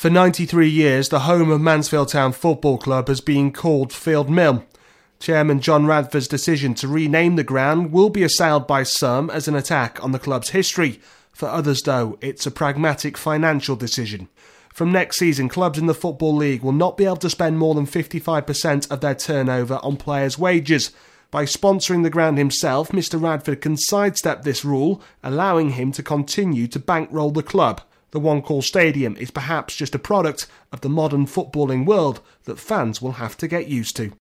For 93 years, the home of Mansfield Town Football Club has been called Field Mill. Chairman John Radford's decision to rename the ground will be assailed by some as an attack on the club's history. For others, though, it's a pragmatic financial decision. From next season, clubs in the Football League will not be able to spend more than 55% of their turnover on players' wages. By sponsoring the ground himself, Mr Radford can sidestep this rule, allowing him to continue to bankroll the club. The One Call Stadium is perhaps just a product of the modern footballing world that fans will have to get used to.